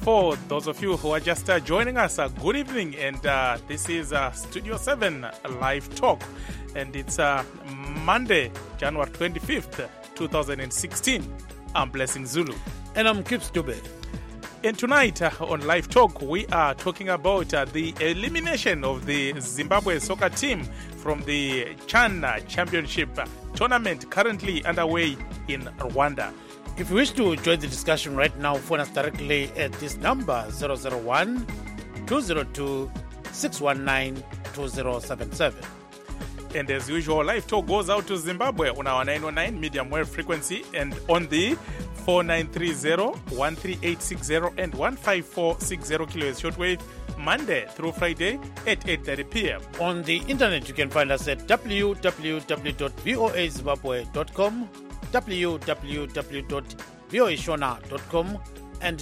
For those of you who are just joining us, good evening, and this is Studio 7 Live Talk, and it's Monday, January 25th, 2016. I'm Blessing Zulu. And I'm Kips Dube. And tonight on Live Talk, we are talking about the elimination of the Zimbabwe soccer team from the CHAN Championship tournament currently underway in Rwanda. If you wish to join the discussion right now, phone us directly at this number 001-202-619-2077. And as usual, Live Talk goes out to Zimbabwe on our 909 medium wave frequency and on the 4930, 13860 and 15460 kilohertz shortwave, Monday through Friday at 8:30 p.m. On the internet, you can find us at www.voazimbabwe.com, www.voashona.com, and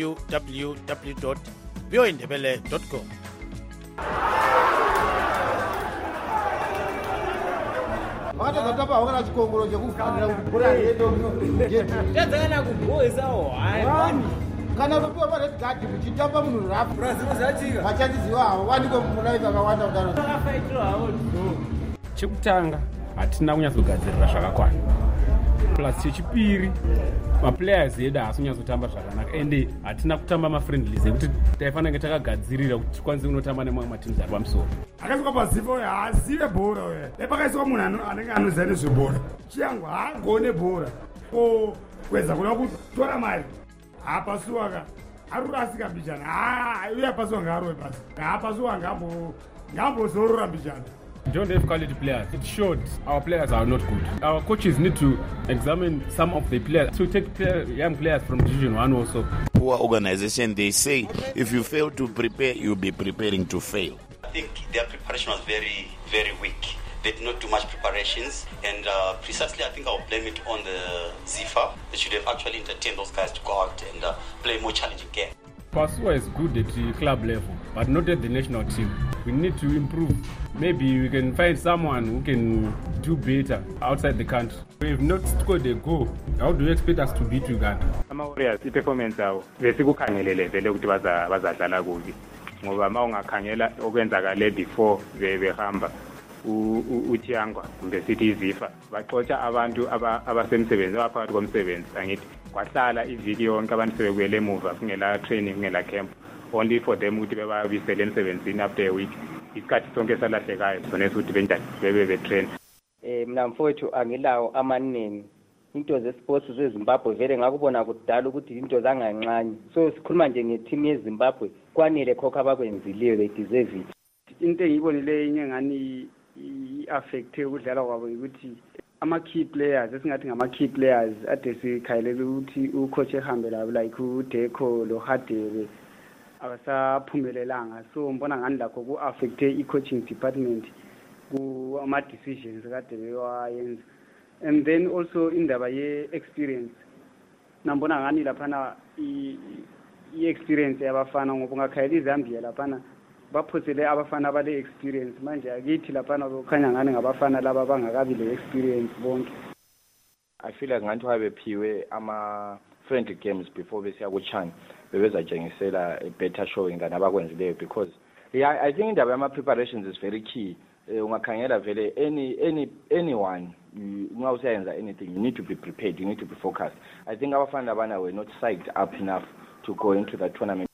www.voindebele.com. kana kupiwa pale gadi kuchitamba munhu rafu vachandiziva havo vaniko mulaiva akawanda kudaro chekutanga hatina kunyatsogadzirira zvakakwana plus chechipiri maplayers edu haasi kunyatsotamba zvakanaka ende hatina kutamba mafriendlies ekuti taifanira kunge takagadzirira kuti tikwanise kunotamba nemamwe matimu ari pamusoro akaiswa pazivo haazive bhora uye nepakaiswa munhu anenge anoziva nezvebhora chiyangu haagone bhora kwedza kuda kutora mari haapasuwaka arurasika mbijana uye apasuwa ngaarove pasi haapasuwa ngambozorora mbijana. Don't have quality players. It showed our players are not good. Our coaches need to examine some of the players to take young players from Division 1 also. Poor organization, they say if you fail to prepare, you'll be preparing to fail. I think their preparation was very, very weak. They did not do much preparations, and precisely I think I'll blame it on the ZIFA. They should have actually entertained those guys to go out and play a more challenging game. Pasua is good at the club level, but not at the national team. We need to improve. Maybe we can find someone who can do better outside the country. If not scored a goal, how do you expect us to beat Uganda? Warriors, performance yabo besikukhangelele vele ukuthi bazadlala kubi. Ngoba mawungakhangela okwenzakale before behamba uThiyangwa kumbe sithi izifa baxotsha abantu abasemsebenzi abaphakathi komsebenzi angithi kwahlala iviki yonke abantu sebekuyele emuva kungela training kungela camp only for them ukuthi bebabisele emsebenzini after a week isikhathi sonke salahlekayo sona ukuthi betrain. Mina mfowethu angilawo amaningi into zesports zeZimbabwe vele ngakubona kudala ukuthi into zangancane so sikhuluma nje ngeteam yeZimbabwe kwanele khokha abakwenziliyo they deserve it. Into engiyibonile ingani i-affecte ukudlala kwabo ukuthi ama-key players esingathi ngama-key players ade sikhayelele ukuthi ucoach ehambe labo like uDeko loHadebe abasaphumelelanga so mbona ngani lakho ku-affecte i-coaching department kuma-decisions kade bewayenza and then also indaba ye-experience nambona ngani laphana i-experience yabafana ngoba ungakhayela iZambia laphana baphosele abafana abale experience manje akithi laphana kukhanya ngani ngabafana laba bangakabi le experience bonke. I feel like ngathi wabephiwe ama friendly games before besiya ku CHAN bebezatshengisela a better showing than abakwenzileyo because I think indaba yama preparations is very key. Ungakhangela vele anyone ungawusenza anything you need to be prepared, you need to be focused. I think abafana labana were not psyched up enough to go into the tournament.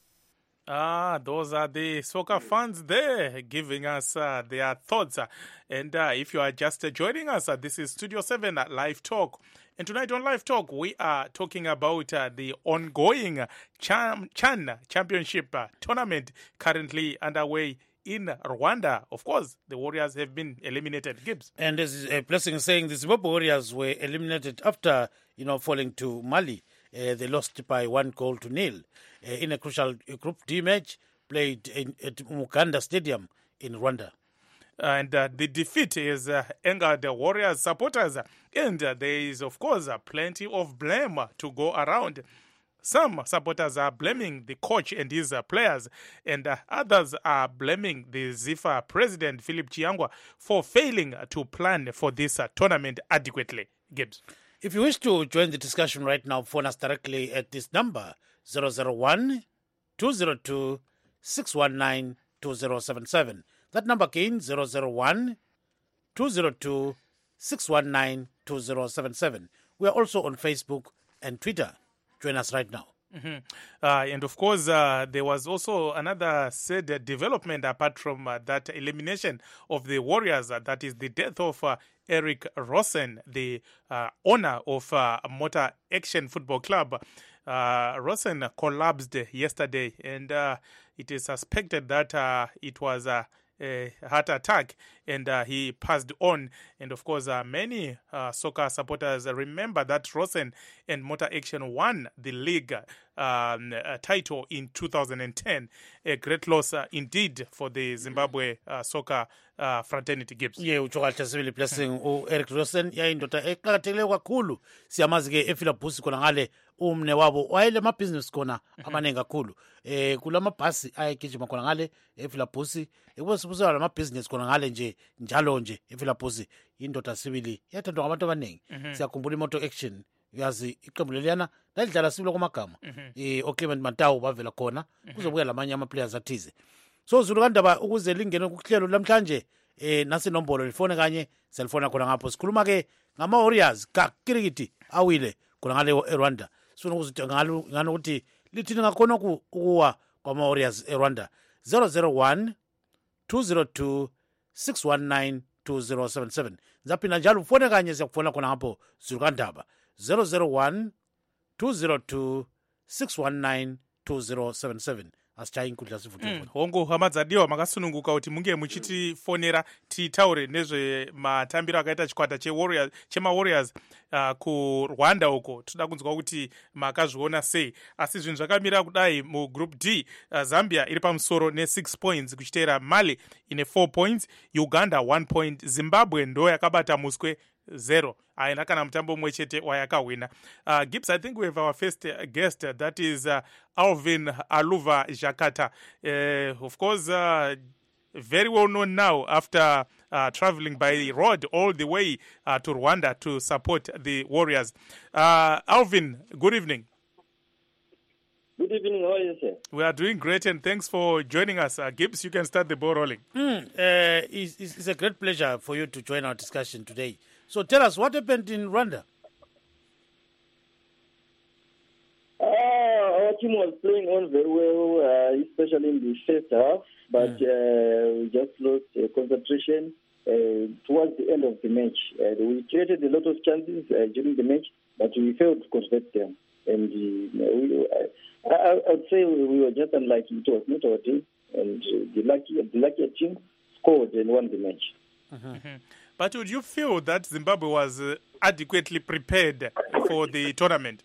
Those are the soccer fans there giving us their thoughts. And if you are just joining us, this is Studio 7 Live Talk. And tonight on Live Talk, we are talking about the ongoing CHAN Championship tournament currently underway in Rwanda. Of course, the Warriors have been eliminated, Gibbs. And as Blessing is saying, the Zimbabwe Warriors were eliminated after, falling to Mali. They lost by 1-0 in a crucial Group D match played at Muganda Stadium in Rwanda. And the defeat has angered the Warriors supporters. And there is, of course, plenty of blame to go around. Some supporters are blaming the coach and his players, and others are blaming the ZIFA president, Philip Chiyangwa, for failing to plan for this tournament adequately. Gibbs. If you wish to join the discussion right now, phone us directly at this number 001 202 619 2077. That number again 001 202 619 2077. We are also on Facebook and Twitter. Join us right now. And of course, there was also another said development apart from that elimination of the Warriors. That is the death of Eric Rosen, the owner of Motor Action Football Club. Rosen collapsed yesterday, and it is suspected that it was a heart attack, and he passed on. And of course, many soccer supporters remember that Rosen and Motor Action won the league title in 2010. A great loss indeed for the Zimbabwe soccer fraternity. Gibbs. Utsho kahle sibili blessing Eric Rosen yayindoda eqakathekile kakhulu. Siyamazi ke ePhilabhusi khona ngale umne wabo wayele amabhizinisi khona amaningi kakhulu. Kulamabhasi ayegijima khona ngale ePhilabhusi. Ekubusela lamabhizinisi khona ngale nje njalo nje ePhilabhusi. Indoda sibili yathandwa ngabantu abaningi. Siyakhumbula iMotor Action. Uyazi iqembu leliyana lalidlala sibilo kwamagama. oClement Mantawu bavela khona kuzobuya lamanye ama-players athize. So Zulu Kandaba ukuze lingene kuhlelo lamhlanje nasinombolo lifone kanye selfona khona ngapho sikhuluma ke ngama Warriors kakirikiti awile khona ngale eRwanda. Sifuna ukuzithi ngalo ukuthi lithini ngakhona ukuwa kwama Warriors eRwanda. 001 202 619 2077. Zapina njalo ufone kanye siyakufona khona ngapho Zulu Kandaba 001 202 619 2077. Asichaya inkundla sivuthwe hongo hamadzadiwa makasununguka kuti munge muchitifonera titaure nezve matambiro akaita chikwata chema-Warriors kuRwanda uko. Toda kunzwa kuti makazviona sei, asi zvinhu zvakamira kudai mugroup D. Zambia iri pamusoro ne6 points kuchiteera Mali ine 4 points, Uganda 1 point, Zimbabwe ndo yakabata muswe 0. Aina kana mutambo umwe chete wayakawina. Gibbs, I think we have our first guest, that is Alvin Aluva Jakata. Of course, very well known now after traveling by road all the way to Rwanda to support the Warriors. Alvin, good evening. Good evening, how are you, sir? We are doing great, and thanks for joining us. Gibbs, you can start the ball rolling. It's a great pleasure for you to join our discussion today. So tell us, what happened in Rwanda? Our team was playing on very well, especially in the first half, but we just lost concentration towards the end of the match. We created a lot of chances during the match, but we failed to convert them. And I would say we were just unlucky. It was not our team, and the luckier team scored and won the match. But would you feel that Zimbabwe was adequately prepared for the tournament?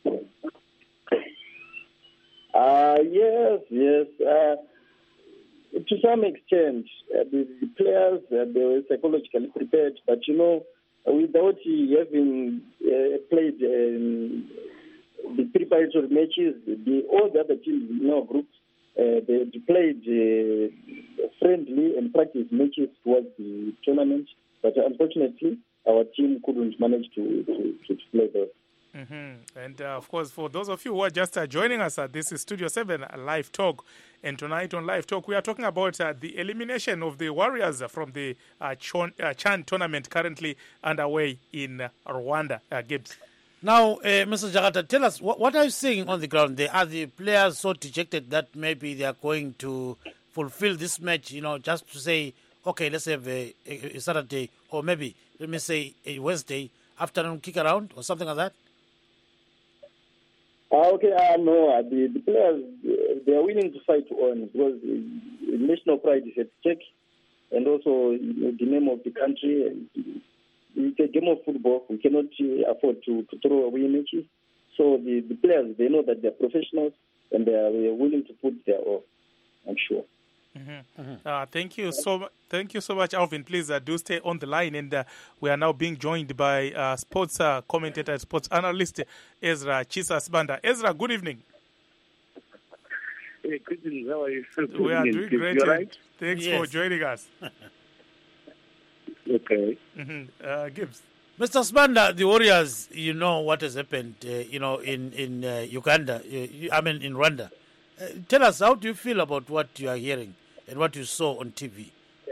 Yes. To some extent, the players they were psychologically prepared, but without having played the preparatory matches, all the other teams in our group they played friendly and practice matches towards the tournament. But unfortunately, our team couldn't manage to play those. And of course, for those of you who are just joining us, this is Studio 7 Live Talk. And tonight on Live Talk, we are talking about the elimination of the Warriors from the Chan tournament currently underway in Rwanda. Gibbs. Now, Mr. Jakata, tell us, what are you seeing on the ground? Are the players so dejected that maybe they are going to fulfill this match, just to say, okay, let's have a Saturday, or maybe, let me say, a Wednesday afternoon kick around, or something like that? No, the players, they are willing to fight on, because national pride is at stake, and also the name of the country. It's a game of football. We cannot afford to throw away matches. So the players, they know that they're professionals, and they are willing to put their all, I'm sure. Thank you so much, Alvin. Please do stay on the line, and we are now being joined by sports commentator, sports analyst Ezra Chisas-Banda. Ezra, good evening. Hey, good evening. How are you? We are doing great. You right? Thanks for joining us. Okay. Gibbs. Mr. Sibanda, the Warriors, you know what has happened, in Uganda, in Rwanda. Tell us, how do you feel about what you are hearing and what you saw on TV?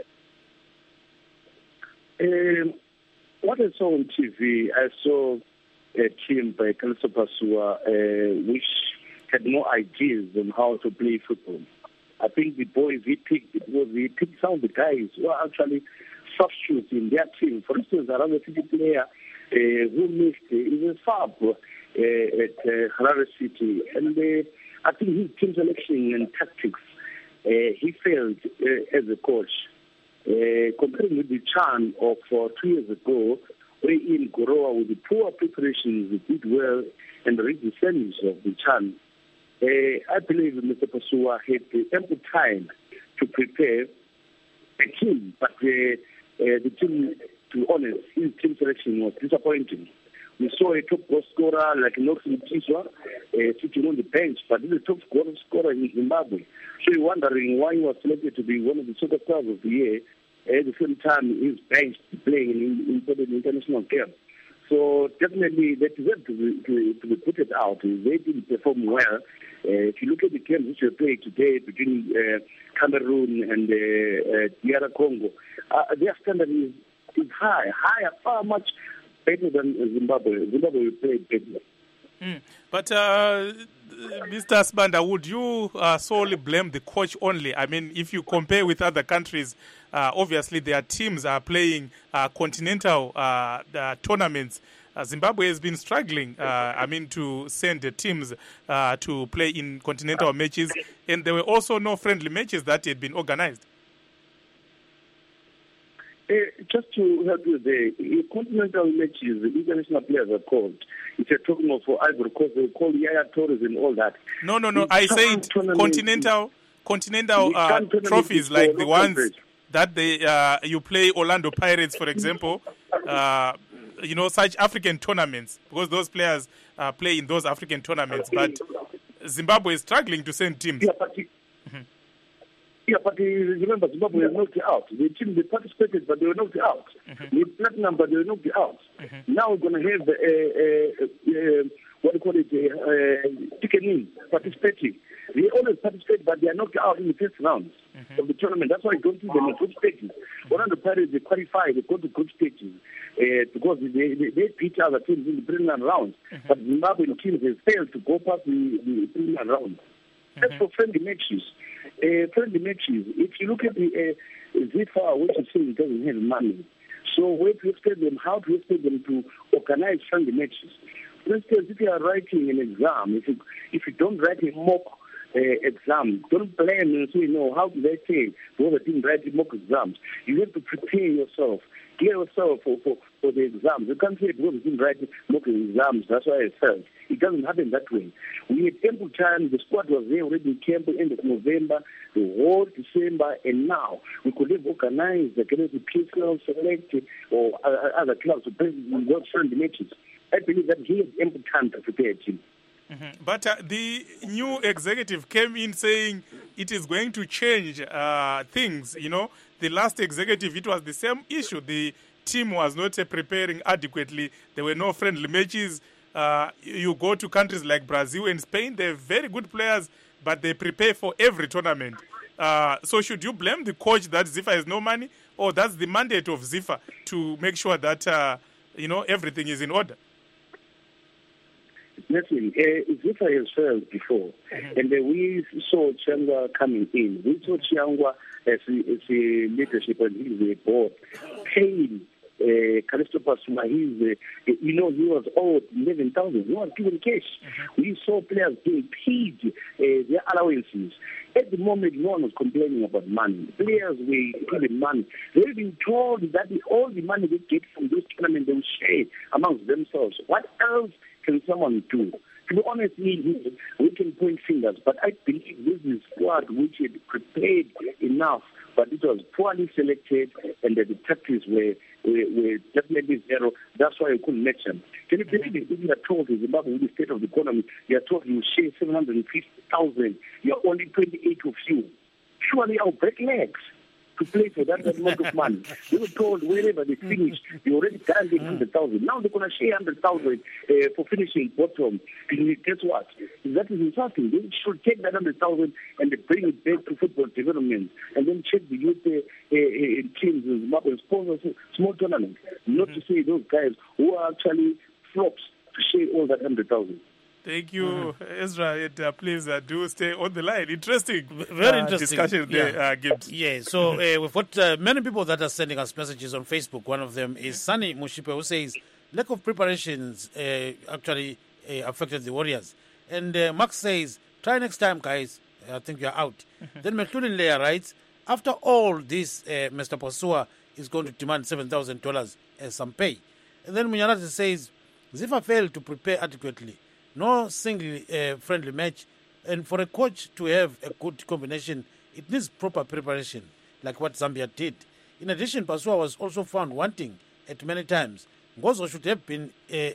What I saw on TV, I saw a team by Kalisto Pasua, which had no ideas on how to play football. I think the boys he picked some of the guys who are actually substitutes in their team. For instance, around the city player who missed is a sub at Harare City, and I think his team selection and tactics, he failed as a coach. Comparing with the Chan of 2 years ago, where in Gorowa with the poor preparations, he did well and reached the semis of the Chan. I believe Mr. Pasua had ample time to prepare a team, but the team, to be honest, his team selection was disappointing. We saw a top goal scorer like Nelson Tiswa sitting on the bench, but he's a top goal scorer in Zimbabwe. So you're wondering why he was selected to be one of the superstars of the year. At the same time, he's benched playing in important international games. So definitely they deserve to be put it out. They didn't perform well. If you look at the games which were played today between Cameroon and DR Congo, their standard is higher, far much better than Zimbabwe. Zimbabwe played better. But Mr. Sibanda, would you solely blame the coach only? I mean, if you compare with other countries, obviously their teams are playing continental tournaments. Zimbabwe has been struggling, to send the teams to play in continental matches, and there were also no friendly matches that had been organized. Just to help you there, continental matches, the international players are called. If you're talking of Ivory Coast, they call Yaya Torres and all that. No. I said continental trophies like the ones that you play Orlando Pirates, for example. Such African tournaments, because those players play in those African tournaments. But Zimbabwe is struggling to send teams. But remember, Zimbabwe was knocked out. The team, they participated, but they were knocked out. The platinum, but they were knocked out. Now we're going to have Ticketing participating. They always participate, but they are knocked out in the first rounds of the tournament. That's why I don't see them in group stages. One of the Pirates, they qualify, they go to group stages because they beat other teams in the preliminary rounds. But Zimbabwean teams have failed to go past the preliminary rounds. As for friendly matches, if you look at the ZIFA, which is saying it doesn't have money, so where to expect them, how to expect them to organize friendly matches? For instance, if you are writing an exam, if you don't write a mock exam, don't plan and say, how do they say, because I didn't write mock exams. You have to prepare yourself, clear yourself for the exams. You can't say because you didn't write mock exams, that's why I felt. It doesn't happen that way. We had ample time, the squad was there already in camp end of November, the whole December, and now we could have organized the PSL Select or other clubs to play in those friendly matches. I believe that he had ample time to prepare a team. But the new executive came in saying it is going to change things. The last executive, it was the same issue. The team was not preparing adequately. There were no friendly matches. You go to countries like Brazil and Spain, they're very good players, but they prepare for every tournament. So should you blame the coach that ZIFA has no money, or that's the mandate of ZIFA to make sure that, everything is in order? Listen, ZIFA has failed before, and we saw Chiangwa coming in. We saw Chiangwa as a leadership and he's a board paying Kalisto Pasuma. He was owed 11,000. He was given cash. We saw players being paid their allowances. At the moment, no one was complaining about money. Players were given money. They've been told that all the money they get from this tournament they will share amongst themselves. What else can someone do? To be honest, we can point fingers, but I believe this is a squad which had prepared enough, but it was poorly selected, and the tactics were definitely zero. That's why I couldn't match them. Can you believe it? If you are told in Zimbabwe, with the state of the economy, you are told you share 750,000, you are only 28 of you. Surely I'll break legs. to play for that amount of money. They were told wherever they finished, they already done the 100,000. Now they're going to share 100,000 for finishing bottom. And guess what? That is insulting. They should take that 100,000 and they bring it back to football development and then check the youth teams and sponsors small tournaments. Not to say those guys who are actually flops to share all that 100,000. Thank you, Ezra. And, please do stay on the line. Interesting. Very interesting discussion there, Gibbs. Yeah, so we've got many people that are sending us messages on Facebook. One of them is Sunny Mushipe, who says, lack of preparations actually affected the Warriors. And Max says, try next time, guys. I think you're out. Then McLuhan Leia writes, after all this, Mr. Pasua is going to demand $7,000 as some pay. And then Munyanati says, Zifa failed to prepare adequately. No single friendly match. And for a coach to have a good combination, it needs proper preparation, like what Zambia did. In addition, Pasua was also found wanting at many times. Ngozo should have been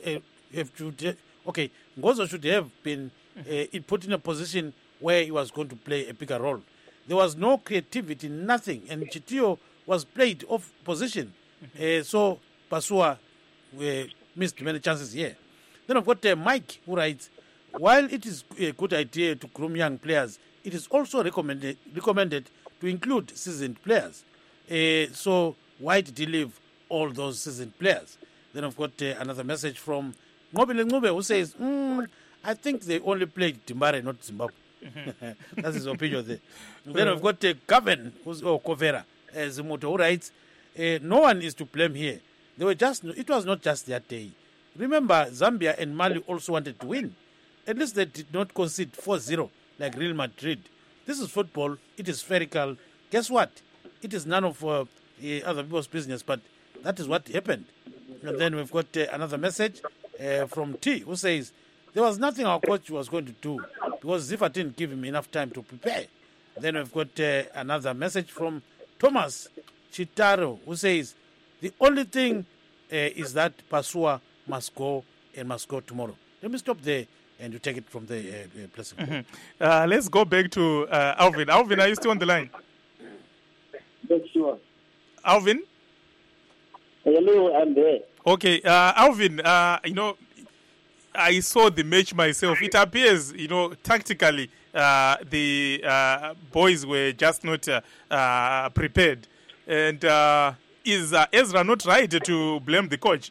Ngozo should have been put in a position where he was going to play a bigger role. There was no creativity, nothing, and Chitio was played off position. So Pasua missed many chances here. Then I've got Mike, who writes, while it is a good idea to groom young players, it is also recommended to include seasoned players. So why did he leave all those seasoned players? Then I've got another message from Ngobile Ngube, who says, I think they only played Timbare, not Zimbabwe. That's his opinion there. Then I've got Gavin, Kovera, Zimuto, who writes, no one is to blame here. It was not just their day. Remember, Zambia and Mali also wanted to win. At least they did not concede 4-0 like Real Madrid. This is football. It is spherical. Guess what? It is none of other people's business, but that is what happened. And then we've got another message from T, who says, there was nothing our coach was going to do because Zifa didn't give him enough time to prepare. Then we've got another message from Thomas Chitaro, who says, the only thing is that Pasua must go and must go tomorrow. Let me stop there and you take it from the place. Let's go back to Alvin. Alvin, are you still on the line? Yes, sure. Alvin? Hello, I'm there. Okay, Alvin, I saw the match myself. It appears, tactically, the boys were just not prepared. And is Ezra not right to blame the coach?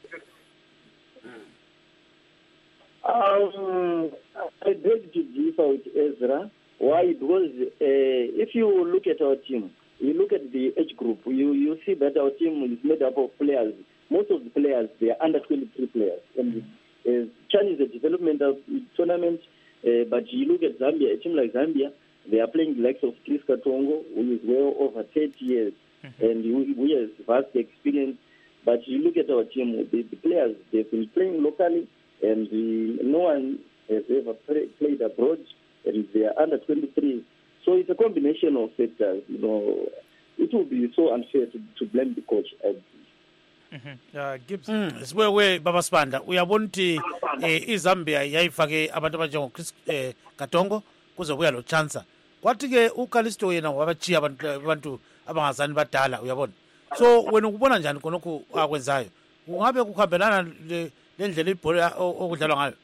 I beg to differ with Ezra. Why? Because if you look at our team, you look at the age group, you see that our team is made up of players. Most of the players, they are under 23 players. And Chan is a developmental tournament, but you look at Zambia, a team like Zambia, they are playing the likes of Chris Katongo, who is well over 30 years, and who has vast experience. But you look at our team, the players, they've been playing locally, and no one has ever played abroad, and they are under 23. So it's a combination of factors. It would be so unfair to blame the coach. Gibbs. Siwewe Baba Spanda uyabona ukuthi iZambia yayifake abantu abanjengo Chris Katongo kuze kuya lo chance kwathi ke uKalisto yena wabachiya abantu abangazani badala uyabona so wena ukubona njani konokho akwenzayo ungabe kuhambelana lendlela ibhola okudlalwa ngayo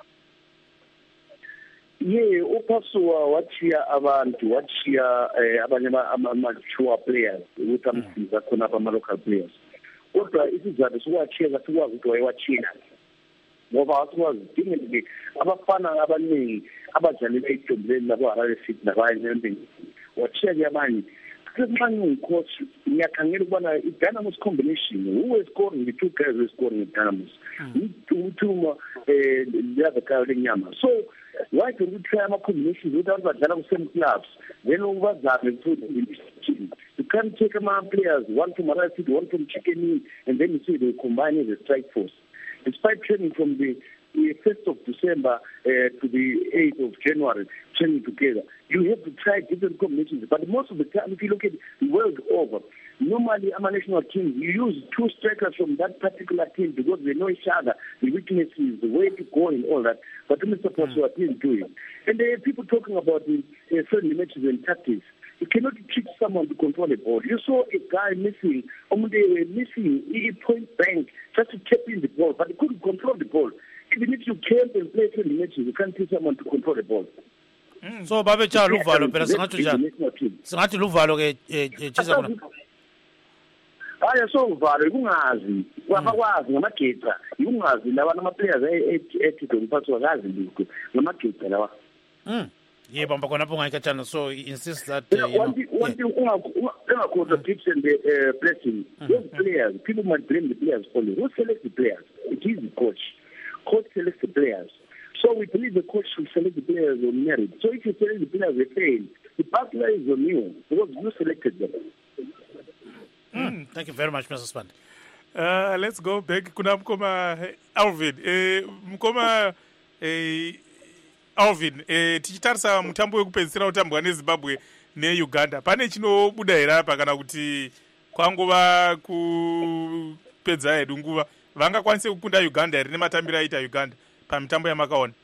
uPasua wathiya abantu wathiya abanye ama-mature players ukuthi amsiza khona ama-local players kodwa isizathu sokwathiya sikwazi ukuthi wayewathiya ngoba asikwazi dinge abafana abaningi abadlalela eDombeni nabo-Harare City nabanye wathiya-ke abanye Manje ungicoach ngiyakhangela ukubona i-Dynamos combination who is scoring the two guys who are scoring in Dynamos uthuma the other guy lenyama so why don't we try ama-combinations ukuthi abantu badlala ku-same clubs then ubazame you can't take among players one from Harare City, one from Chicken and then you see they combine as a strike force despite training from the 1st of December to the 8th of January, training together. You have to try different combinations. But most of the time, if you look at the world over, normally I'm a national team, you use two strikers from that particular team because they know each other, the weaknesses, the way to go and all that. But Mr. Pasua didn't do it. And there are people talking about the friendly matches and tactics. You cannot teach someone to control the ball. You saw a guy missing, they were missing point blank just to tap in the ball, but he couldn't control the ball. Even if you camp and play 20 matches, you can't teach someone to control the ball. So babe cha luvalo phela singathi luvalo ke chisa khona. Haya so uvalo kungazi wabakwazi ngamagetha kungazi labantu ama players ethi ngiphathwa kazi lokho ngamagetha lawa. Yebo mba khona ngayikatshana so he insists that one thing contradicts the blessing. Those players, people might blame the players only. Who selects the players? It is the coach. Coach selects the players. So we believe the coach should select the players on merit. So if you select the players they fail, the butler is on you because you selected them. Thank you very much, Mr. Spand. Let's go back. Kuna mkoma Alvin. Mkoma Alvin. Tichitarisa mutambo wekupedzisira utambwa neZimbabwe neUganda. Pane chinobuda here apa kana kuti kwangova kupedza hedu nguva vangakwanise kukunda Uganda here nematambiro aita Uganda pamitambo yamakaona?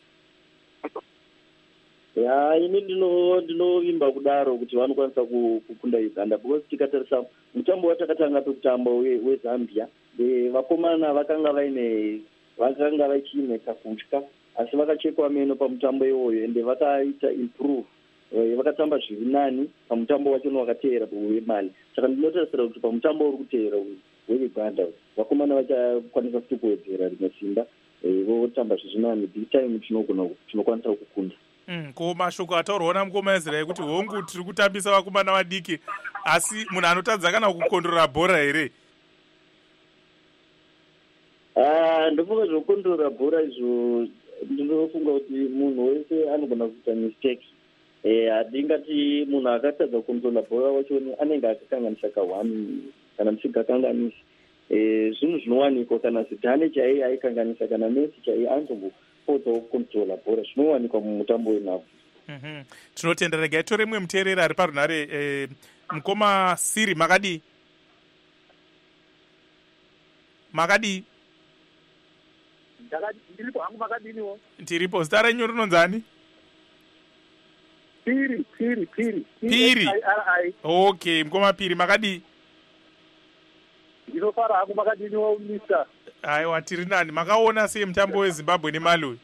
Ini ndinovimba kudaro kuti vanokwanisa kukunda Uganda because tikatarisa mutambo watakatanga pekutamba weZambia vakomana vakanga vachinetsa kutya asi vakachekwa meno pamutambo iwoyo ende vakaita improve vakatamba zviri nani pamutambo wacho wakateera wemali saka ndinotarisira kuti pamutambo uri kuteera weUganda vakomana vachakwanisa kutowedzera rimwe simba votamba zviri nani big time tinokwanisa kukunda. Ko mashoko ataurwa namukoma Ezra ekuti hongu tiri kutambisa vakomana vadiki asi munhu anotadza kana kukondorora bhora here? Ndofunga zvokondorora bhora izvo ndinofunga kuti munhu wese anogona kuita mistake. Handingati munhu akatadza kukondorora bhora wachoni anenge akakanganisa ka1 kana musingakanganisi. Zvinhu zvinowanikwa kana Zidane chaiye aikanganisa kana Messi chaiye anzongopodza kukondorora bhora zvinowanikwa mumutambo wenhabvu. Tinotenda regai tore mumwe muteereri ari parunhare. Mukoma Siri makadi? Ndiripo hangu makadiniwo. Ndiripo. Zita renyu rinonzani? Piri. Okay, mukoma Piri makadi? Ndinofara hangu makadiniwo Mr. Aiwa tiri nani. Makaona sei mutambo weZimbabwe neMalawi?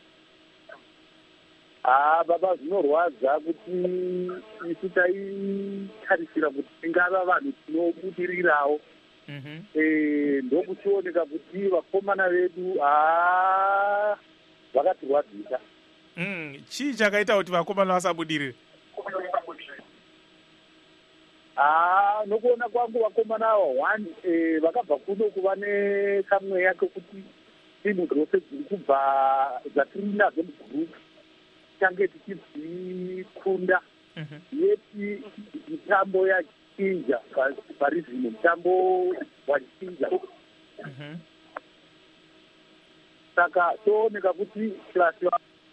Baba zvinorwadza kuti isu taitarisira kuti tingava vanhu tinobudirirawo. Ndokuchioneka kuti vakomana vedu vakatirwadzisa. Chii chakaita kuti vakomana vasabudirire? Nokuona kwangu vakomana ava vakabva kuno kuva nekamweya kekuti timu dzose dziri kubva dzatiri nadzo mugurupu tange tichizvikunda yeti mitambo yachinja parizino mutambo wachinja saka tooneka kuti klasi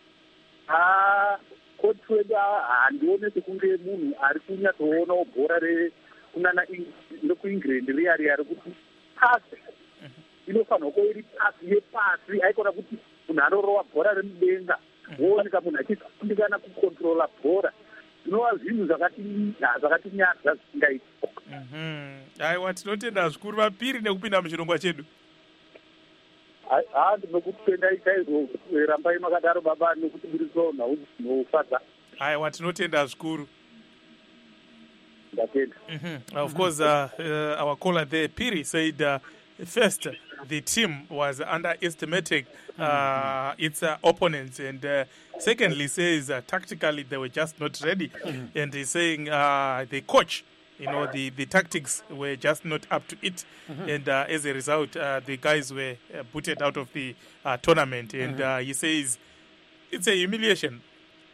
kochi wedu handione sekunge munhu ari kunyatsoonawo bhora rekunana nekuengland riya rekuti pasi inofanirwa kuva iri pasi yepasi aikona kuti munhu anorova bhora remudenga wooneka munhu achikundikana kukontrola bhora zvinova zvinhu zvakatinyadza zvisingaiti. Aiwa tinotenda zvikuru vapiri nekupinda muchirongwa chedu. Ndinokutendai chaizvo rambai makadaro baba nekuti buriso nofadza. Aiwa tinotenda zvikuru. Ndatenda. Of course our caller there Piri said first the team was underestimating its opponents and secondly says tactically they were just not ready and he's saying the coach, the tactics were just not up to it and as a result the guys were booted out of the tournament and he says it's a humiliation.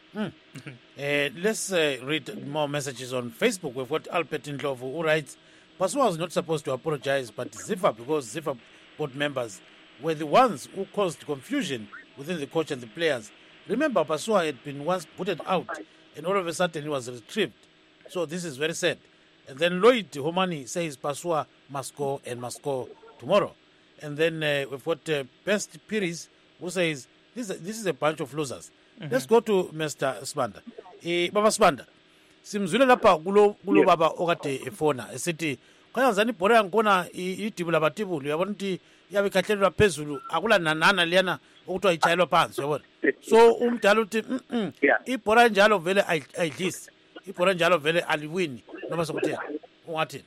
Let's read more messages on Facebook. We've got Albert Ndlovu who writes, Pasua was not supposed to apologize, but Zifa, because Zifa board members were the ones who caused confusion within the coach and the players. Remember, Pasua had been once put out, and all of a sudden he was retrieved. So this is very sad. And then Lloyd Homani says Pasua must go and must go tomorrow. And then we've got Best Piris who says this is a bunch of losers. Let's go to Mr. Spanda. Baba Spanda, simzwile lapha kulo baba okade efona esithi khanyazani ibhola yankona idibu labatibulu uyabona ukuthi yabe ikhahlelelwa phezulu akula nanana liyana okuthiwa itshayelwa phansi uyabona so umdala uthi ibhola njalo vele ayidlisi ibhola njalo vele aliwini noma sokutheni ungathini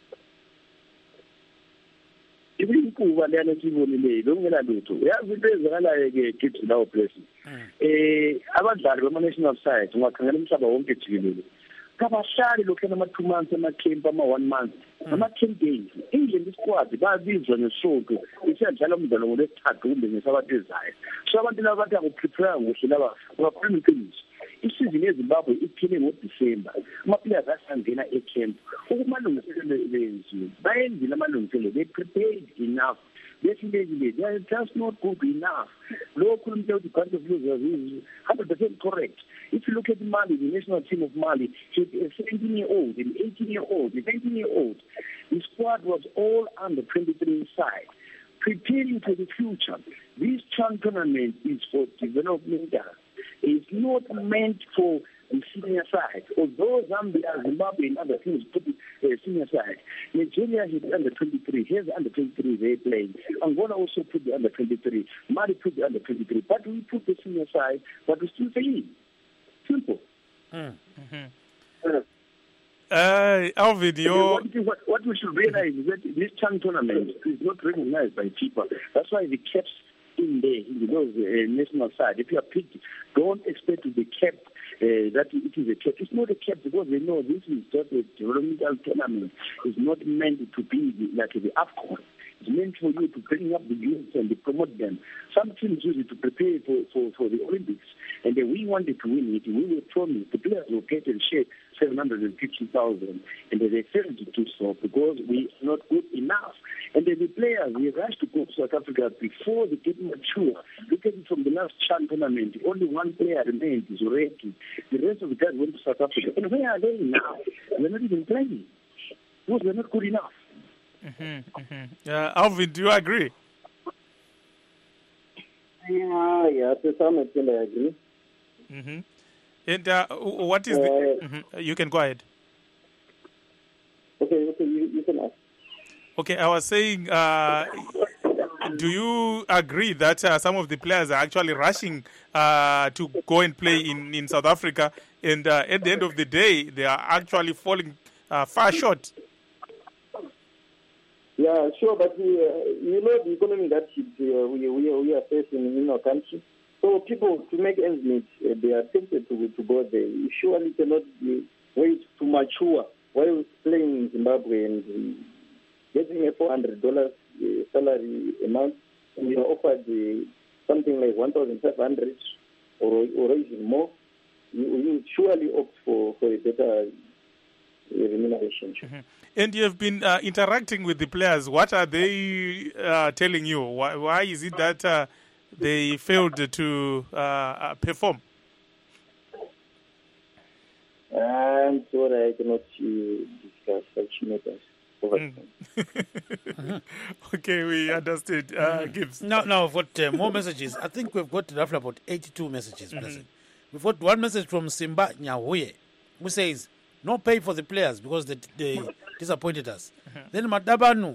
ibinkuba leyana sibonile lokungela lutho uyazi into ezakalayo-ke kithi lawo places abadlali bama-national side ungakhangela umhlaba wonke jikelele kabahlali lokhuyana ama-2 months ama-camp ama-1 month ama-10 days indlela isquad babizwa ngesonto isiyadlala umdlalo ngolwesithathu kumbe ngesabathu ezayo so abantu laba bathi akuprepare kuhle laba ungakhuluma iqiniso isizini yezimbabwe iphele ngoDisemba ama-players asangena ecamp ukumalungiselelo benziwe bayenzile amalungiselelo they prepared enough definitely they are just not good enough lokhu umuntu uthi bunch of losers is 100% correct. If you look at Mali, the national team of Mali, a 17-year-old, an 18-year-old, a 19-year-old, the squad was all under 23 side, preparing for the future. This CHAN tournament is for developmentals. It's not meant for the senior side. Although Zambia, Zimbabwe, and other teams put the senior side, Nigeria has the under 23. Here's the under 23 they're playing. Angola also put the under 23. Mali put the under 23. But we put the senior side, but we still playing. Simple. Alvin, what we should realize is that this CHAN tournament is not recognized by FIFA. That's why the caps in there, in those national side. If you are picked, don't expect to be kept. That it is a cap. It's not a cap because they know this is just a developmental tournament. It's not meant to be like the AFCON. It's meant for you to bring up the youth and to promote them. Some teams use it to prepare for the Olympics. And then we wanted to win it. We were promised the players will get and share 750,000. And they failed to do so because we are not good enough. And then the players, we rushed to go to South Africa before they get mature. Look at it from the last CHAN tournament. Only one player remained, is Oreki. The rest of the guys went to South Africa. And where are they now? They're not even playing. Because they're not good enough. Alvin, do you agree? Yeah, to some extent I agree. And what is you can go ahead. Okay, you can ask. Okay, I was saying, do you agree that some of the players are actually rushing to go and play in South Africa, and at the end of the day, they are actually falling far short? Yeah, sure, but you know the economy that we are facing in our country. So people, to make ends meet, they are tempted to go there. You surely cannot wait to mature while playing in Zimbabwe and getting a $400 salary a month, and you are offered something like 1,500 or even more. You surely opt for a better remuneration. And you have been interacting with the players. What are they telling you? Why is it that they failed to perform? I'm sorry, I cannot discuss such matters. Okay, we understood. Gibbs. Now, I've got more messages. I think we've got roughly about 82 messages. We've got one message from Simba Nyahuye, who says, no pay for the players because they disappointed us. Then Madabanu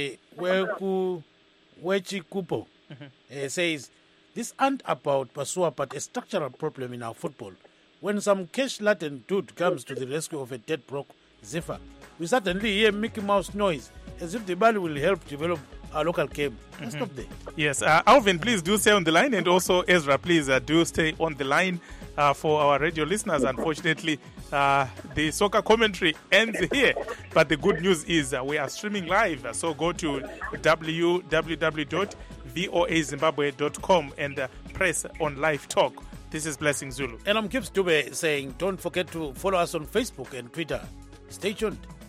Wechi Kupo says, this aren't about Pasua, but a structural problem in our football. When some cash-laden dude comes to the rescue of a dead broke Zephyr, we suddenly hear Mickey Mouse noise as if the ball will help develop our local game. Let's stop there. Yes, Alvin, please do stay on the line, and also Ezra, please do stay on the line for our radio listeners. Unfortunately, the soccer commentary ends here, but the good news is we are streaming live. So go to www.voazimbabwe.com and press on Live Talk. This is Blessing Zulu. And I'm Gibbs Dube saying, don't forget to follow us on Facebook and Twitter. Stay tuned.